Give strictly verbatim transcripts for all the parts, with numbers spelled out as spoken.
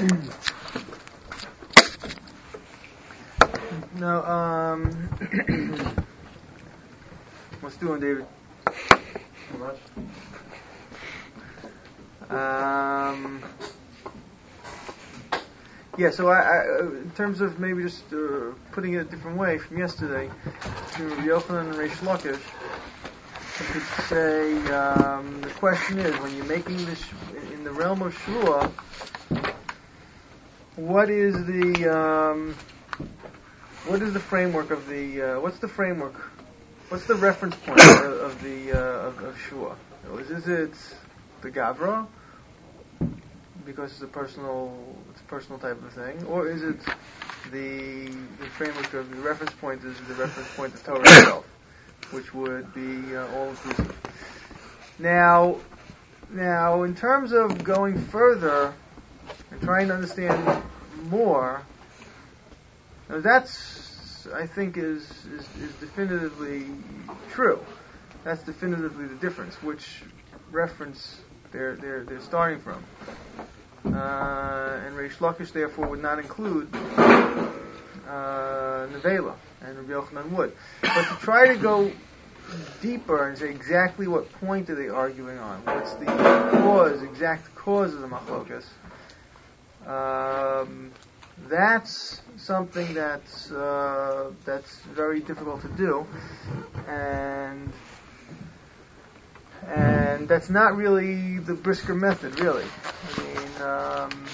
No, um, what's doing, David? Not much. Um, yeah, so I, I, in terms of maybe just uh, putting it a different way from yesterday, to Rabbi Yochanan and Reish Lakish, you could say um, the question is, when you're making this in the realm of Shua, what is the um, what is the framework of the uh, what's the framework? What's the reference point of, of the uh, of, of Shua? Is, is it the Gavra because it's a personal it's a personal type of thing, or is it the the framework of the reference point is the reference point of Torah itself, which would be uh, all inclusive? Now, now in terms of going further and trying to understand more, now that's, I think, is, is is definitively true. That's definitively the difference, which reference they're they're they're starting from. Uh, and Reish Lakish therefore would not include uh, Nevela, and Rabbi Yochanan would. But to try to go deeper and say exactly what point are they arguing on, what's the cause, exact cause of the machlokas, um, that's something that's uh, that's very difficult to do, and and that's not really the Brisker method, really. I mean, um,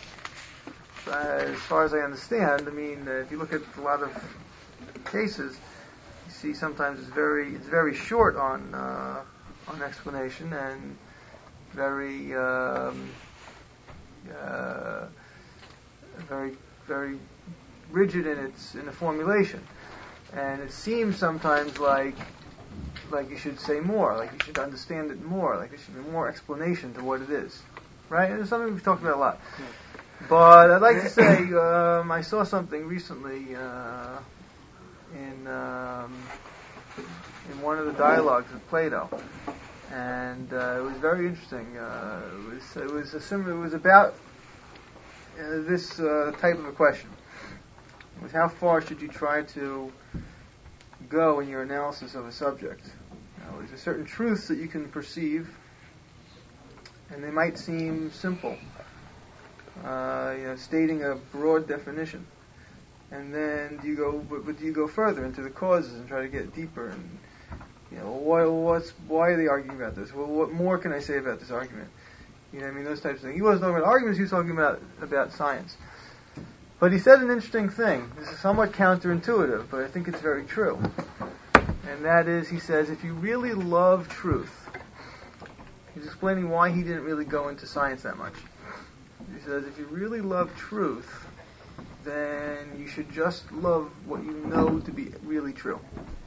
as far as I understand, I mean, uh, if you look at a lot of cases, you see sometimes it's very it's very short on uh, on explanation and very um, uh, very very rigid in its in the formulation, and it seems sometimes like like you should say more, like you should understand it more, like there should be more explanation to what it is, right? And it's something we've talked about a lot. Yeah. But I'd like to say um, I saw something recently uh, in um, in one of the dialogues of Plato, and uh, it was very interesting. Uh, it was it was a similar. It was about uh, this uh, type of a question. It was how far should you try to go in your analysis of a subject? Now, there's a certain truths that you can perceive, and they might seem simple. Uh, you know, stating a broad definition, and then do you go? But, but do you go further into the causes and try to get deeper? And you know, why? What's why are they arguing about this? Well, what more can I say about this argument? You know, I mean, those types of things. He wasn't talking about arguments. He was talking about about science. But he said an interesting thing. This is somewhat counterintuitive, but I think it's very true. And that is, he says, if you really love truth, he's explaining why he didn't really go into science that much. He says, if you really love truth, then you should just love what you know to be really true.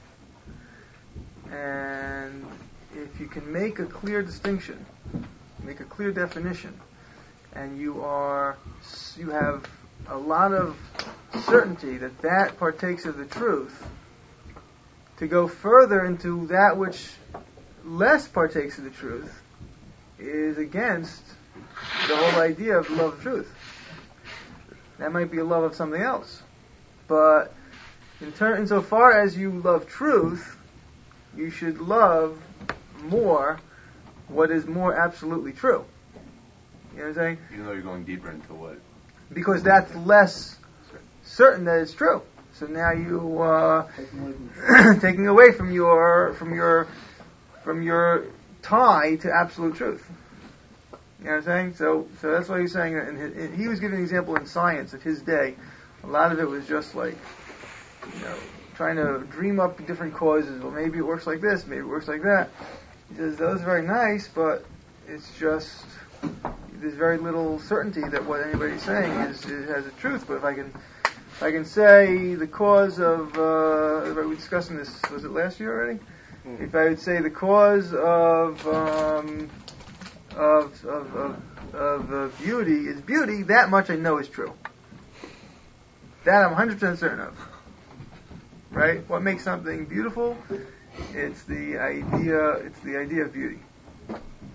And if you can make a clear distinction, make a clear definition, and you are, you have a lot of certainty that that partakes of the truth, to go further into that which less partakes of the truth is against the whole idea of love of truth. That might be a love of something else. But in turn, insofar as you love truth, you should love more what is more absolutely true. You know what I'm saying? Even though you're going deeper into what? Because that's less certain that it's true. So now you uh, taking away from your from your from your tie to absolute truth. You know what I'm saying? So so that's why he's saying that. And his, he was giving an example in science of his day. A lot of it was just like, you know, trying to dream up different causes. Well, maybe it works like this, maybe it works like that. He says those are very nice, but it's just there's very little certainty that what anybody's saying is, is has a truth. But if I can if I can say the cause of uh, we were discussing this, was it last year already? Mm-hmm. If I would say the cause of um, of of of, of uh, beauty is beauty, that much I know is true. That I'm one hundred percent certain of. Right? What makes something beautiful? It's the idea. It's the idea of beauty.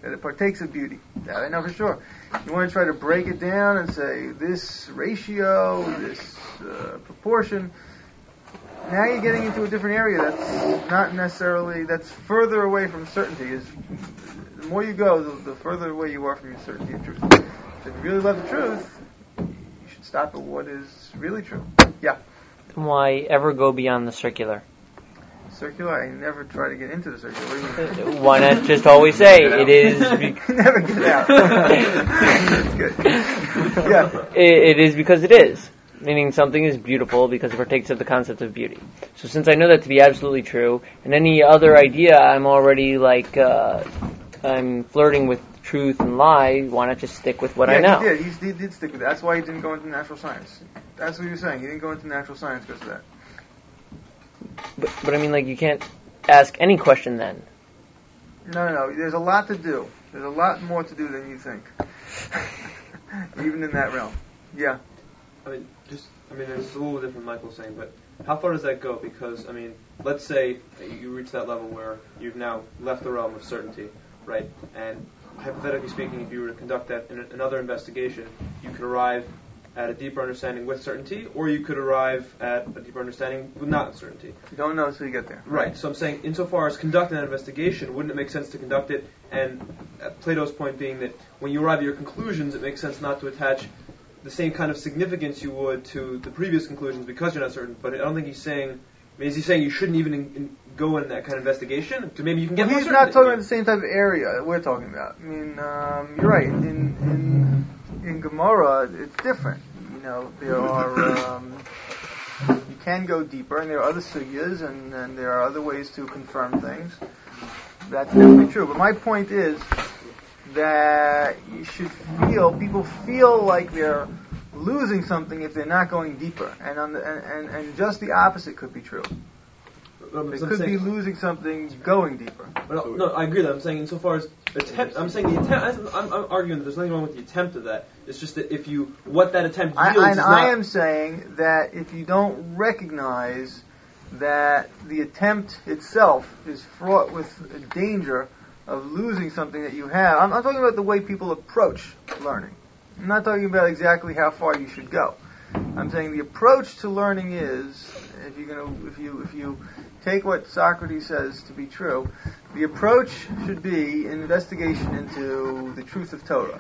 that it partakes of beauty. That I know for sure. You want to try to break it down and say this ratio, this uh, proportion. Now you're getting into a different area that's not necessarily, that's further away from certainty. Is the more you go, the, the further away you are from your certainty of truth. So if you really love the truth, you should stop at what is really true. Yeah. Why ever go beyond the circular? Circular? I never try to get into the circular. What do you mean? Why not just always say it is? Be- never get out. That's good. Yeah. It, it is because it is. Meaning something is beautiful because it partakes of the concept of beauty. So since I know that to be absolutely true, and any other idea I'm already like, uh, I'm flirting with truth and lie, why not just stick with what yeah, I know? he did. He, he did stick with that. That's why he didn't go into natural science. That's what he was saying. He didn't go into natural science because of that. But, but I mean, like, you can't ask any question then. No, no, no. There's a lot to do. There's a lot more to do than you think. Even in that realm. Yeah. I mean, just, I mean, it's a little different than Michael's saying, but how far does that go? Because, I mean, let's say you reach that level where you've now left the realm of certainty, right? And hypothetically speaking, if you were to conduct that in another investigation, you could arrive at a deeper understanding with certainty, or you could arrive at a deeper understanding with not certainty. You don't know until you get there. Right. So I'm saying, insofar as conducting that investigation, wouldn't it make sense to conduct it? And uh, Plato's point being that when you arrive at your conclusions, it makes sense not to attach the same kind of significance you would to the previous conclusions because you're not certain. But I don't think he's saying. I mean, is he saying you shouldn't even in, in go in that kind of investigation? Because maybe you can get well, more he's certainty. not talking about the same type of area that we're talking about. I mean, um, you're right. In in in Gemara, it's different. You know, there are um, you can go deeper, and there are other sugyas, and, and there are other ways to confirm things. That's definitely true. But my point is that you should feel, people feel like they're losing something if they're not going deeper. And on the, and, and, and just the opposite could be true. No, They so could saying, be losing something going deeper. But no, I agree that I'm saying insofar as attempt, I'm saying the attempt. I'm, I'm arguing that there's nothing wrong with the attempt of that. It's just that if you what that attempt yields I, is and not. I am saying that if you don't recognize that the attempt itself is fraught with a danger of losing something that you have. I'm not talking about the way people approach learning. I'm not talking about exactly how far you should go. I'm saying the approach to learning is, if you're gonna, if you if you take what Socrates says to be true, the approach should be an investigation into the truth of Torah.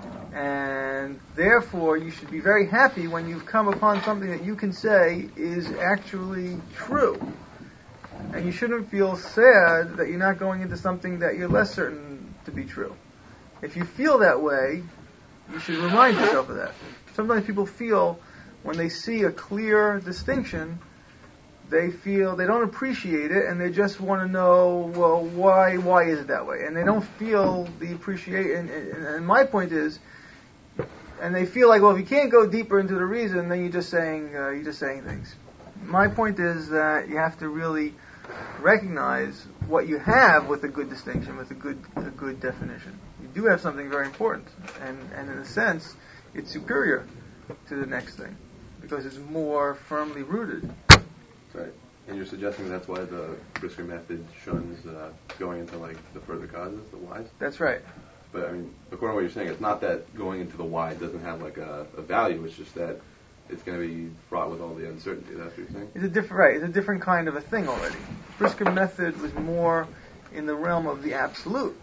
And therefore, you should be very happy when you've come upon something that you can say is actually true. And you shouldn't feel sad that you're not going into something that you're less certain to be true. If you feel that way, you should remind yourself of that. Sometimes people feel when they see a clear distinction, they feel they don't appreciate it, and they just want to know, well, why why is it that way? And they don't feel the appreciation. And, and, and my point is, and they feel like, well, if you can't go deeper into the reason, then you're just saying uh, you're just saying things. My point is that you have to really recognize what you have with a good distinction, with a good a good definition. You do have something very important, and, and in a sense, it's superior to the next thing because it's more firmly rooted. Right. And you're suggesting that's why the Brisker method shuns uh, going into like the further causes, the whys? That's right. But I mean, according to what you're saying, it's not that going into the why doesn't have like a, a value. It's just that it's going to be fraught with all the uncertainty. That's what you're saying? It's a different, right? It's a different kind of a thing already. Brisker method was more in the realm of the absolute.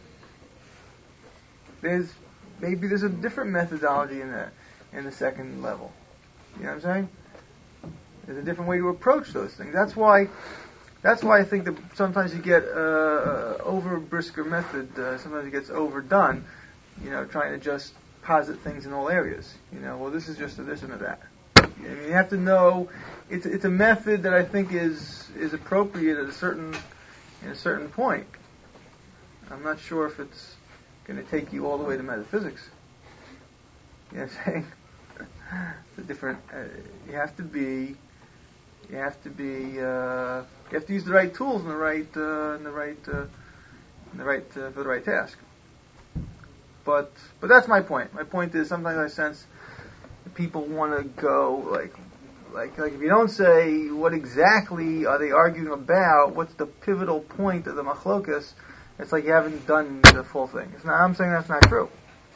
There's maybe there's a different methodology in that in the second level. You know what I'm saying? There's a different way to approach those things. That's why. That's why I think that sometimes you get uh, over Brisker method. Uh, sometimes it gets overdone. You know, trying to just posit things in all areas. You know, well, this is just a this and a that. I mean, you have to know it's it's a method that I think is is appropriate at a certain in a certain point. I'm not sure if it's going to take you all the way to metaphysics. You know what I'm saying? It's a different. Uh, you have to be. You have to be. Uh, you have to use the right tools in the right. Uh, in the right. Uh, in the right uh, for the right task. But but that's my point. My point is sometimes I sense people want to go like like like if you don't say what exactly are they arguing about, what's the pivotal point of the machlokas, it's like you haven't done the full thing. It's not, I'm saying that's not true.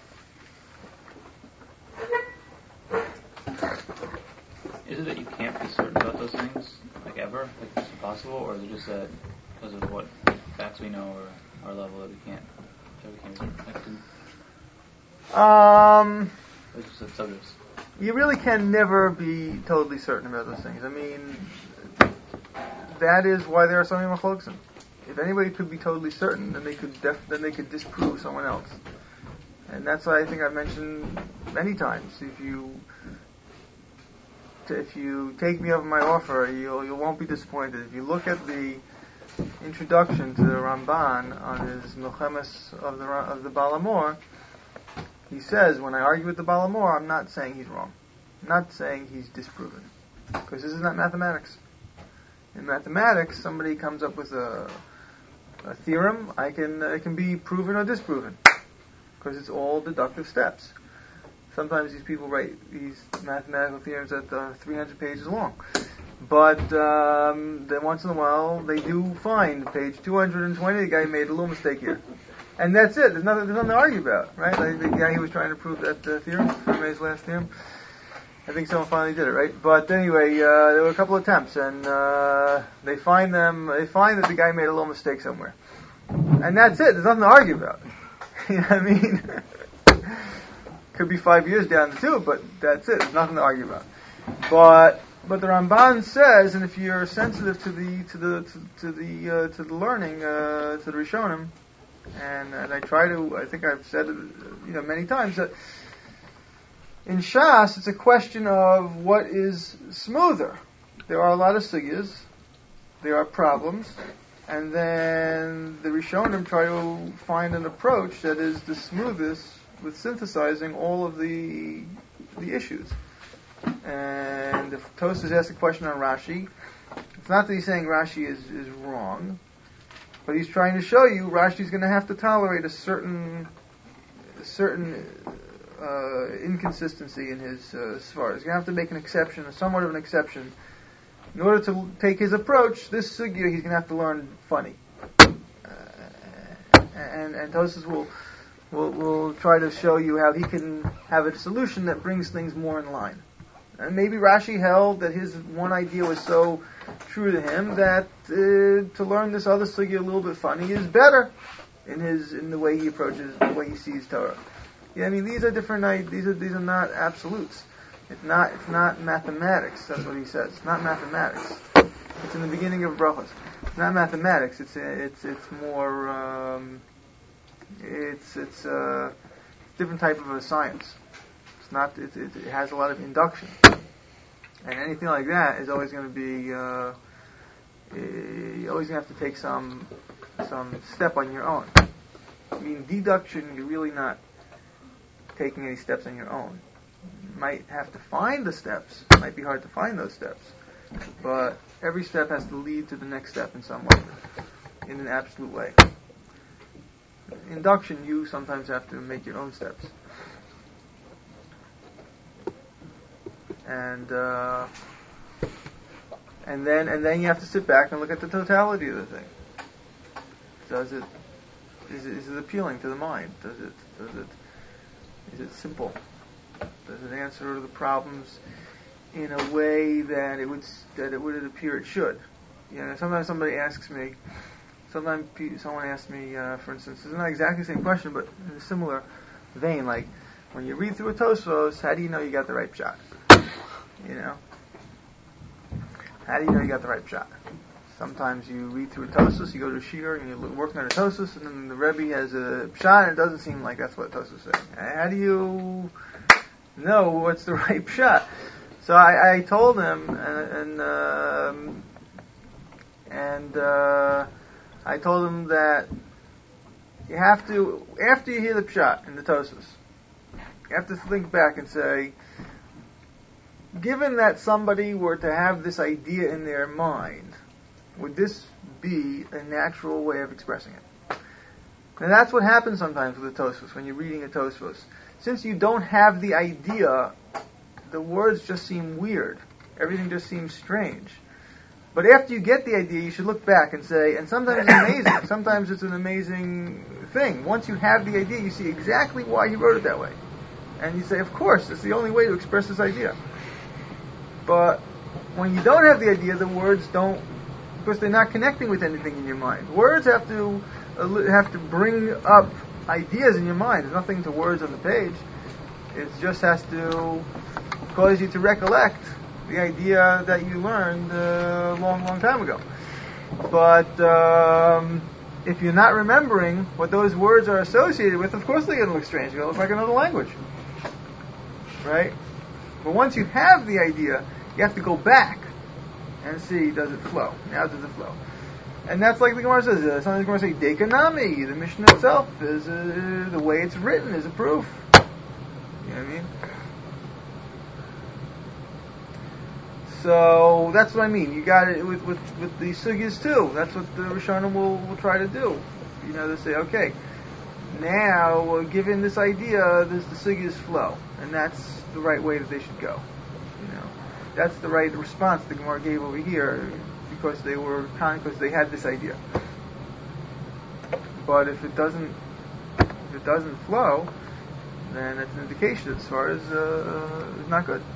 Is it that you can't be certain about those things, like ever, like it's impossible, or is it just that because of what facts we know or our level that we can't, that we can't be certain? Like, do- Um, it's just that subjects. you really can never be totally certain about those things. I mean, that is why there are so many machloksim. If anybody could be totally certain, then they could def- then they could disprove someone else. And that's why I think I've mentioned many times. If you if you take me up on my offer, you you won't be disappointed. If you look at the introduction to the Ramban on his Milchemes of the of the Baal HaMor, he says, when I argue with the Baal HaMor, I'm not saying he's wrong. I'm not saying he's disproven. Because this is not mathematics. In mathematics, somebody comes up with a, a theorem, I can uh, it can be proven or disproven. Because it's all deductive steps. Sometimes these people write these mathematical theorems that are three hundred pages long. But um, then once in a while, they do find page two hundred twenty, the guy made a little mistake here. And that's it. There's nothing, there's nothing to argue about, right? Like the guy who was trying to prove that uh, theorem, Fermat's last theorem. I think someone finally did it, right? But anyway, uh, there were a couple of attempts, and uh, they find them. They find that the guy made a little mistake somewhere, and that's it. There's nothing to argue about. You know what I mean? Could be five years down the tube, but that's it. There's nothing to argue about. But but the Ramban says, and if you're sensitive to the to the to, to the uh, to the learning uh, to the Rishonim, and and I try to, I think I've said it, you know, many times that in Shas it's a question of what is smoother. There are a lot of sugyas, there are problems, and then the Rishonim try to find an approach that is the smoothest with synthesizing all of the the issues. And if Tosfos asks a question on Rashi, it's not that he's saying Rashi is, is wrong, but he's trying to show you Rashi's going to have to tolerate a certain a certain uh, inconsistency in his uh, svara. He's going to have to make an exception, somewhat of an exception. In order to take his approach, this sugya he's going to have to learn funny. Uh, and and Tosfos will We'll, we'll try to show you how he can have a solution that brings things more in line. And maybe Rashi held that his one idea was so true to him that uh, to learn this other sugya a little bit funny is better in his in the way he approaches, the way he sees Torah. Yeah, I mean these are different. These are these are not absolutes. It's not it's not mathematics. That's what he says. It's not mathematics. It's in the beginning of brachos. It's not mathematics. It's it's it's more. Um, It's it's a different type of a science. It's not. It, it, it has a lot of induction, and anything like that is always going to be. Uh, you're always going to have to take some some step on your own. I mean, deduction, you're really not taking any steps on your own. You might have to find the steps. It might be hard to find those steps, but every step has to lead to the next step in some way, in an absolute way. Induction, you sometimes have to make your own steps, and uh, and then and then you have to sit back and look at the totality of the thing. Does it is it, is it appealing to the mind? Does it does it is it simple? Does it answer the problems in a way that it would that it would appear it should? You know, sometimes somebody asks me. Sometimes someone asks me, uh, for instance, it's not exactly the same question, but in a similar vein, like, when you read through a Tosfos, how do you know you got the right shot? You know? How do you know you got the right shot? Sometimes you read through a Tosfos, you go to a shiur, and you're working on a Tosfos, and then the Rebbe has a shot, and it doesn't seem like that's what Tosfos is saying. How do you know what's the right shot? So I, I told him, and, and, um, and, uh, I told him that you have to, after you hear the pshat in the Tosfos, you have to think back and say, given that somebody were to have this idea in their mind, would this be a natural way of expressing it? And that's what happens sometimes with the Tosfos, when you're reading a Tosfos. Since you don't have the idea, the words just seem weird. Everything just seems strange. But after you get the idea, you should look back and say, and sometimes it's amazing. Sometimes it's an amazing thing. Once you have the idea, you see exactly why he wrote it that way. And you say, of course, it's the only way to express this idea. But when you don't have the idea, the words don't, because they're not connecting with anything in your mind. Words have to uh, have to bring up ideas in your mind. There's nothing to words on the page. It just has to cause you to recollect the idea that you learned a long, long time ago. But um, if you're not remembering what those words are associated with, of course they're going to look strange. They're going to look like another language. Right? But once you have the idea, you have to go back and see, does it flow? Now does it flow? And that's like the Gemara says. Uh, sometimes the Gemara says, Dekanami. The Mishnah itself is uh, the way it's written is a proof. You know what I mean? So that's what I mean. You got it with with, with the sugyas too. That's what the Rishonim will, will try to do. You know, they say, okay, now uh, given this idea, there's the sugyas flow, and that's the right way that they should go. You know, that's the right response the Gemara gave over here because they were because they had this idea. But if it doesn't, if it doesn't flow, then that's an indication as far as uh, it's not good.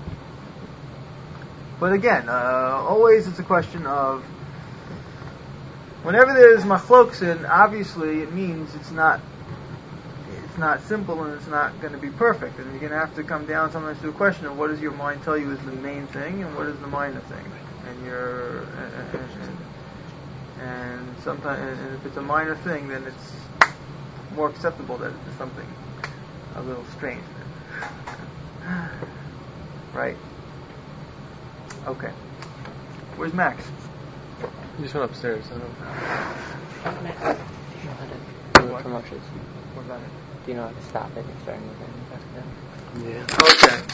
But again, uh, always it's a question of whenever there's machloksin, obviously it means it's not it's not simple and it's not going to be perfect, and you're going to have to come down sometimes to a question of what does your mind tell you is the main thing and what is the minor thing, and you're and, and, and, and sometimes and if it's a minor thing, then it's more acceptable that it's something a little strange, right? Okay. Where's Max? He just went upstairs. I don't know. Max, do you know how to do What? promotions? What about it? Do you know how to stop it and start moving back then? Yeah. Okay.